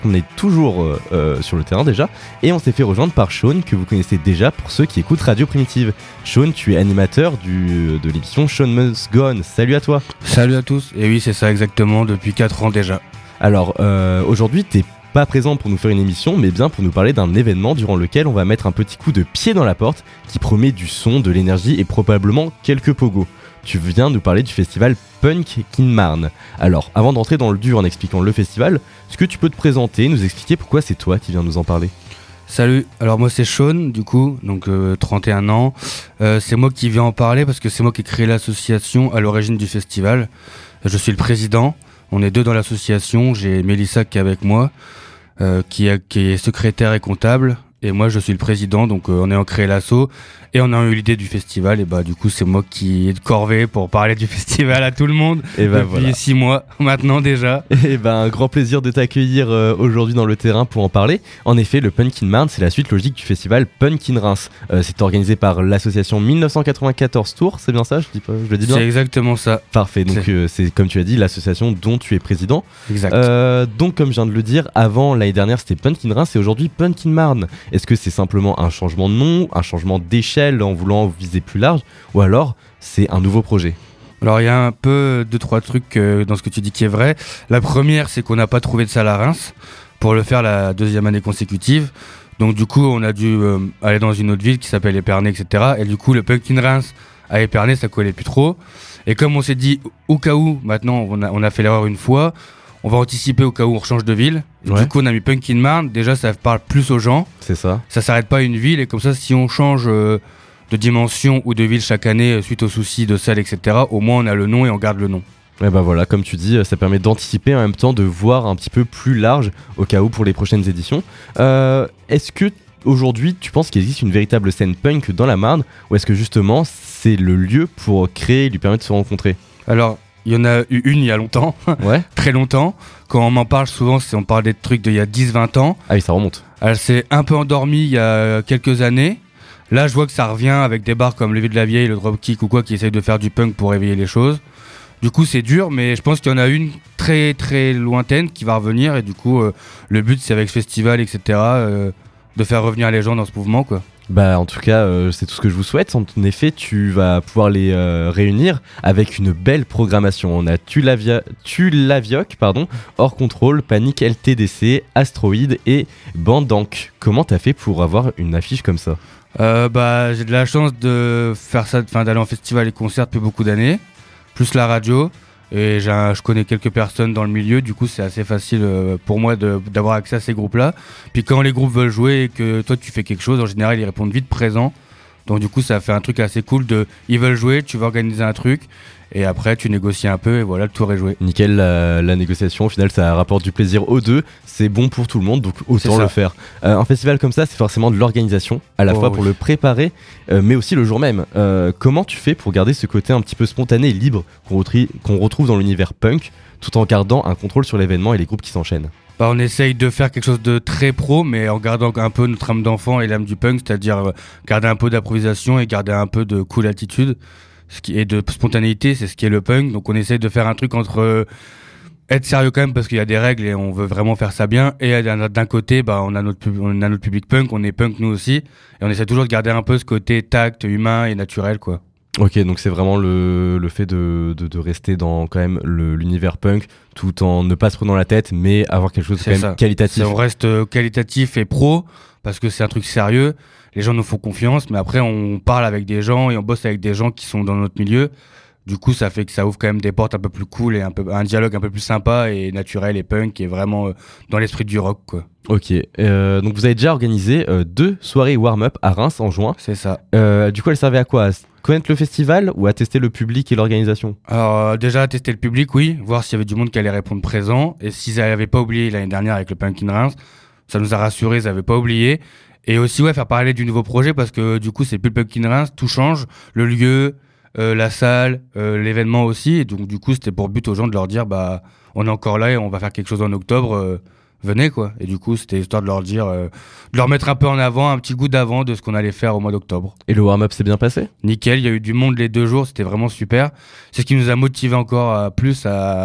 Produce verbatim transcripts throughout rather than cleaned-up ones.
On est toujours euh, euh, sur le terrain déjà, et on s'est fait rejoindre par Sean, que vous connaissez déjà pour ceux qui écoutent Radio Primitive. Sean, tu es animateur du, de l'émission Sean Must Go On. Salut à toi. Salut à tous, et oui c'est ça exactement, depuis quatre ans déjà. Alors euh, aujourd'hui t'es pas présent pour nous faire une émission, mais bien pour nous parler d'un événement durant lequel on va mettre un petit coup de pied dans la porte qui promet du son, de l'énergie et probablement quelques pogos. Tu viens nous parler du festival Punk in Marne. Alors, avant d'entrer dans le dur en expliquant le festival, est-ce que tu peux te présenter, nous expliquer pourquoi c'est toi qui viens nous en parler ? Salut, alors moi c'est Sean du coup, donc euh, trente et un ans. Euh, c'est moi qui viens en parler parce que c'est moi qui ai créé l'association à l'origine du festival. Je suis le président, on est deux dans l'association, j'ai Mélissa qui est avec moi, euh, qui, a, qui est secrétaire et comptable. Et moi je suis le président, donc euh, on est en créé l'asso et on a eu l'idée du festival, et bah du coup c'est moi qui ai de corvée pour parler du festival à tout le monde et bah, depuis voilà. six mois maintenant déjà. Et bah un grand plaisir de t'accueillir euh, aujourd'hui dans le terrain pour en parler. En effet, le Punk in Marne, c'est la suite logique du festival Punk in Reims. Euh, c'est organisé par l'association dix-neuf cent quatre-vingt-quatorze Tours, c'est bien ça, je, dis pas, je le dis bien ? C'est exactement ça. Parfait, donc c'est, euh, c'est comme tu as dit l'association dont tu es président. Exact. Euh, donc comme je viens de le dire, avant l'année dernière c'était Punk in Reims et aujourd'hui Punk in Marne. Est-ce que c'est simplement un changement de nom, un changement d'échelle en voulant viser plus large, ou alors c'est un nouveau projet ? Alors il y a un peu deux trois trucs euh, dans ce que tu dis qui est vrai. La première, c'est qu'on n'a pas trouvé de salle à Reims pour le faire la deuxième année consécutive. Donc du coup on a dû euh, aller dans une autre ville qui s'appelle Épernay, et cetera. Et du coup le Punk in Reims à Épernay ça collait plus trop. Et comme on s'est dit au cas où, maintenant on a, on a fait l'erreur une fois, on va anticiper au cas où on change de ville. Ouais. Du coup, on a mis Punk in Marne. Déjà, ça parle plus aux gens. C'est ça. Ça s'arrête pas à une ville. Et comme ça, si on change euh, de dimension ou de ville chaque année euh, suite aux soucis de salle, et cetera, au moins on a le nom et on garde le nom. Et bah voilà, comme tu dis, ça permet d'anticiper en même temps, de voir un petit peu plus large au cas où pour les prochaines éditions. Euh, est-ce que aujourd'hui, tu penses qu'il existe une véritable scène punk dans la Marne, ou est-ce que justement c'est le lieu pour créer et lui permettre de se rencontrer ? Alors, il y en a eu une il y a longtemps, ouais. très longtemps. Quand on m'en parle souvent, c'est on parle des trucs d'il y a dix vingt ans. Ah oui, ça remonte. Elle s'est un peu endormie il y a quelques années. Là, je vois que ça revient avec des bars comme Lévi de la Vieille, le Dropkick ou quoi, qui essayent de faire du punk pour réveiller les choses. Du coup, c'est dur, mais je pense qu'il y en a une très très lointaine qui va revenir. Et du coup, euh, le but, c'est avec ce festival, et cetera, euh, de faire revenir les gens dans ce mouvement, quoi. Bah en tout cas euh, c'est tout ce que je vous souhaite. En effet tu vas pouvoir les euh, réunir avec une belle programmation. On a Tulavia... Tulavioc, pardon, Hors Contrôle, Panic L T D C, Astroid et Bandank. Comment t'as fait pour avoir une affiche comme ça ? euh, Bah j'ai de la chance de faire ça, enfin d'aller en festival et concerts depuis beaucoup d'années, plus la radio. Et j'ai un, je connais quelques personnes dans le milieu, du coup c'est assez facile euh, pour moi de, d'avoir accès à ces groupes-là. Puis quand les groupes veulent jouer et que toi tu fais quelque chose, en général ils répondent vite présent. Donc du coup ça fait un truc assez cool de, ils veulent jouer, tu vas organiser un truc et après tu négocies un peu et voilà, le tour est joué. Nickel, la, la négociation au final ça rapporte du plaisir aux deux, c'est bon pour tout le monde donc autant le faire. Euh, un festival comme ça c'est forcément de l'organisation, à la oh, fois oui. pour le préparer euh, mais aussi le jour même. Euh, comment tu fais pour garder ce côté un petit peu spontané et libre qu'on, retri- qu'on retrouve dans l'univers punk tout en gardant un contrôle sur l'événement et les groupes qui s'enchaînent ? Bah, on essaye de faire quelque chose de très pro, mais en gardant un peu notre âme d'enfant et l'âme du punk, c'est-à-dire euh, garder un peu d'improvisation et garder un peu de cool attitude ce qui est de spontanéité, c'est ce qui est le punk. Donc on essaye de faire un truc entre euh, être sérieux quand même parce qu'il y a des règles et on veut vraiment faire ça bien, et d'un, d'un côté bah, on, a notre pub- on a notre public punk, on est punk nous aussi, et on essaie toujours de garder un peu ce côté tact, humain et naturel, quoi. Ok, donc c'est vraiment le, le fait de, de, de rester dans quand même le, l'univers punk tout en ne pas se prenant la tête mais avoir quelque chose de c'est quand ça. même qualitatif. C'est, on reste euh, qualitatif et pro parce que c'est un truc sérieux, les gens nous font confiance, mais après on parle avec des gens et on bosse avec des gens qui sont dans notre milieu. Du coup ça fait que ça ouvre quand même des portes un peu plus cool et un, peu, un dialogue un peu plus sympa et naturel et punk et vraiment euh, dans l'esprit du rock, quoi. Ok, euh, donc vous avez déjà organisé euh, deux soirées warm-up à Reims en juin. C'est ça. Euh, du coup elles servaient à quoi ? À connaître le festival ou à tester le public et l'organisation ? Alors euh, déjà tester le public, oui, voir s'il y avait du monde qui allait répondre présent, et s'ils n'avaient pas oublié l'année dernière avec le Punk in Reims, ça nous a rassurés, ils n'avaient pas oublié. Et aussi ouais, faire parler du nouveau projet parce que du coup c'est plus le Punk in Reims, tout change, le lieu, euh, la salle, euh, l'événement aussi, et donc du coup c'était pour but aux gens de leur dire bah on est encore là et on va faire quelque chose en octobre, euh, venez, quoi. Et du coup c'était histoire de leur dire, euh, de leur mettre un peu en avant, un petit goût d'avant de ce qu'on allait faire au mois d'octobre. Et le warm-up s'est bien passé ? Nickel, il y a eu du monde les deux jours, c'était vraiment super. C'est ce qui nous a motivé encore à plus à,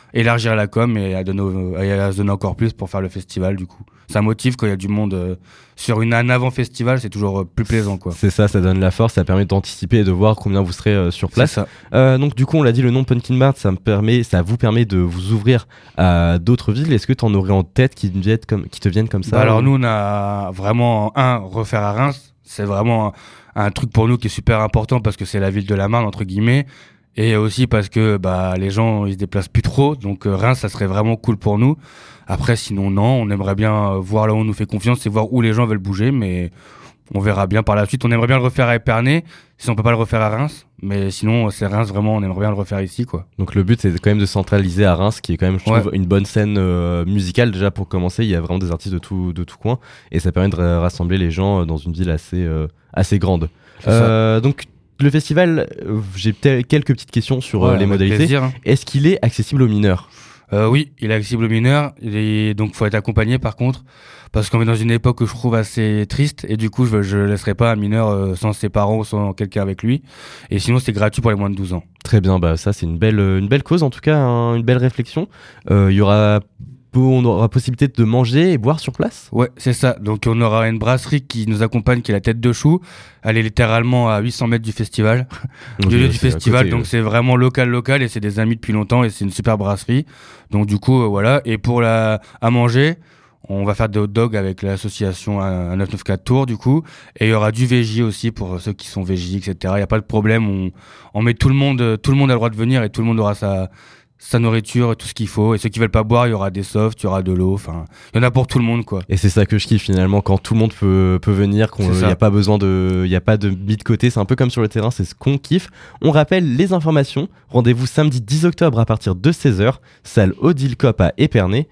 élargir la com et à, donner, à se donner encore plus pour faire le festival du coup. Ça motive quand il y a du monde euh, sur une, un avant-festival, c'est toujours euh, plus plaisant quoi. C'est ça, ça donne la force, ça permet d'anticiper et de voir combien vous serez euh, sur place. C'est ça. Euh, donc du coup on l'a dit, le nom Pumpkin Barn, ça, me permet, ça vous permet de vous ouvrir à d'autres villes. Est-ce que tu en aurais en tête qui, viennent comme, qui te viennent comme ça? Bah alors nous on a vraiment un, refaire à Reims, c'est vraiment un, un truc pour nous qui est super important parce que c'est la ville de la Marne entre guillemets. Et aussi parce que bah, les gens ils se déplacent plus trop, donc euh, Reims ça serait vraiment cool pour nous. Après sinon non, on aimerait bien euh, voir là où on nous fait confiance et voir où les gens veulent bouger, mais on verra bien par la suite. On aimerait bien le refaire à Épernay, si on peut pas le refaire à Reims, mais sinon c'est Reims vraiment, on aimerait bien le refaire ici quoi. Donc le but c'est quand même de centraliser à Reims, qui est quand même je trouve Ouais. une bonne scène euh, musicale déjà pour commencer. Il y a vraiment des artistes de tout, de tout coin et ça permet de ra- rassembler les gens dans une ville assez, euh, assez grande. Euh, donc le festival, euh, j'ai peut-être quelques petites questions sur euh, Ouais, les avec modalités. plaisir, hein. Est-ce qu'il est accessible aux mineurs? Euh, oui, il est accessible aux mineurs, et donc faut être accompagné par contre, parce qu'on est dans une époque que je trouve assez triste, et du coup je, je laisserai pas un mineur euh, sans ses parents ou sans quelqu'un avec lui, et sinon c'est gratuit pour les moins de douze ans. Très bien, bah ça c'est une belle, une belle cause en tout cas, hein, une belle réflexion. Euh, Il y aura, on aura possibilité de manger et boire sur place? Ouais, c'est ça, donc on aura une brasserie qui nous accompagne, qui est la Tête de Chou, elle est littéralement à huit cents mètres du festival, Donc, du lieu euh, du c'est à festival, côté, donc euh. c'est vraiment local local, et c'est des amis depuis longtemps, et c'est une super brasserie, donc du coup euh, voilà, et pour la à manger, on va faire des hot dogs avec l'association un neuf neuf quatre Tours du coup, et il y aura du végé aussi pour ceux qui sont végés, et cetera. Il n'y a pas de problème, on, on met tout le monde, tout le monde a le droit de venir et tout le monde aura sa, sa nourriture et tout ce qu'il faut. Et ceux qui veulent pas boire, il y aura des softs, il y aura de l'eau, enfin, il y en a pour tout le monde quoi. Et c'est ça que je kiffe finalement, quand tout le monde peut, peut venir, qu'il C'est n'y ça. a pas besoin de, il y a pas de mis de côté, c'est un peu comme sur le terrain, c'est ce qu'on kiffe. On rappelle les informations, rendez-vous samedi dix octobre à partir de seize heures, salle Odile Cop à Épernay.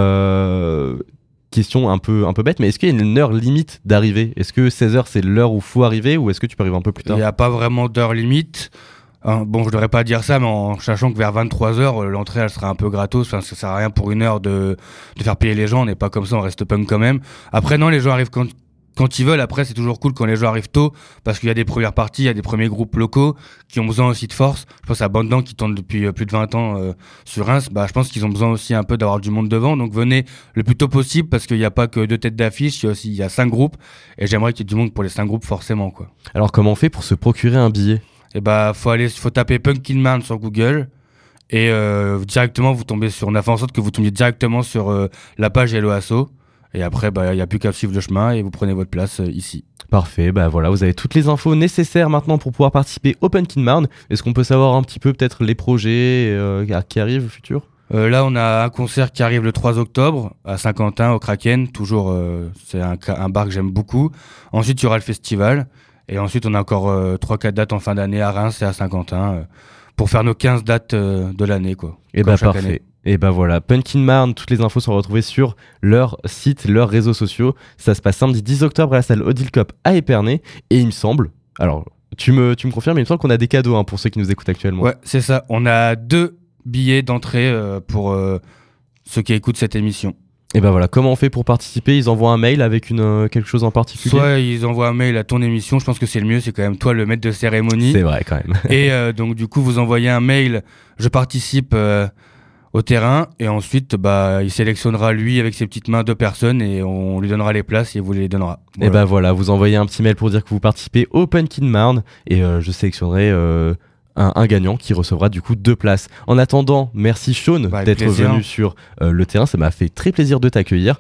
Euh, question un peu, un peu bête, mais est-ce qu'il y a une heure limite d'arrivée? Est-ce que seize heures c'est l'heure où faut arriver, ou est-ce que tu peux arriver un peu plus Il tard? n'y a pas vraiment d'heure limite. Hein, bon, je devrais pas dire ça, mais en sachant que vers vingt-trois heures, euh, l'entrée elle sera un peu gratos. Enfin, ça sert à rien pour une heure de, de faire payer les gens. On n'est pas comme ça, on reste punk quand même. Après, non, les gens arrivent quand, quand ils veulent. Après, c'est toujours cool quand les gens arrivent tôt, parce qu'il y a des premières parties, il y a des premiers groupes locaux qui ont besoin aussi de force. Je pense à Bandan qui tourne depuis euh, plus de vingt ans euh, sur Reims. Bah, je pense qu'ils ont besoin aussi un peu d'avoir du monde devant. Donc venez le plus tôt possible, parce qu'il n'y a pas que deux têtes d'affiche, il y a aussi il y a cinq groupes, et j'aimerais qu'il y ait du monde pour les cinq groupes forcément quoi. Alors comment on fait pour se procurer un billet? Et bah faut aller, faut taper Pumpkin Barn sur Google, et euh, directement vous tombez sur, on a fait en sorte que vous tombiez directement sur euh, la page Hello Asso, et après bah il y a plus qu'à suivre le chemin et vous prenez votre place euh, ici. Parfait, bah voilà, vous avez toutes les infos nécessaires maintenant pour pouvoir participer au Pumpkin Barn. Est-ce qu'on peut savoir un petit peu peut-être les projets euh, qui arrivent au futur? Euh, là on a un concert qui arrive le trois octobre à Saint-Quentin au Kraken, toujours euh, c'est un, un bar que j'aime beaucoup. Ensuite il y aura le festival, et ensuite on a encore euh, trois quatre dates en fin d'année à Reims et à Saint-Quentin, euh, pour faire nos quinze dates euh, de l'année quoi. Et Comme bah chaque parfait. année. Et bah voilà, Pumpkin Barn, toutes les infos sont retrouvées sur leur site, leurs réseaux sociaux. Ça se passe samedi dix octobre à la salle Odile Cop à Épernay. Et il me semble, alors tu me, tu me confirmes, il me semble qu'on a des cadeaux hein, pour ceux qui nous écoutent actuellement. Ouais, c'est ça. On a deux billets d'entrée euh, pour euh, ceux qui écoutent cette émission. Et bah voilà, comment on fait pour participer? Ils envoient un mail avec une, euh, quelque chose en particulier? Soit ils envoient un mail à ton émission, je pense que c'est le mieux, c'est quand même toi le maître de cérémonie. C'est vrai quand même. Et euh, donc du coup vous envoyez un mail, je participe euh, au terrain, et ensuite bah il sélectionnera lui avec ses petites mains deux personnes, et on lui donnera les places et vous les donnera. Et bah voilà, vous envoyez un petit mail pour dire que vous participez au Pumpkin Barn et euh, je sélectionnerai euh, un, un gagnant qui recevra du coup deux places. En attendant, merci Sean Bah, avec d'être plaisir. venu sur euh, le terrain, ça m'a fait très plaisir de t'accueillir.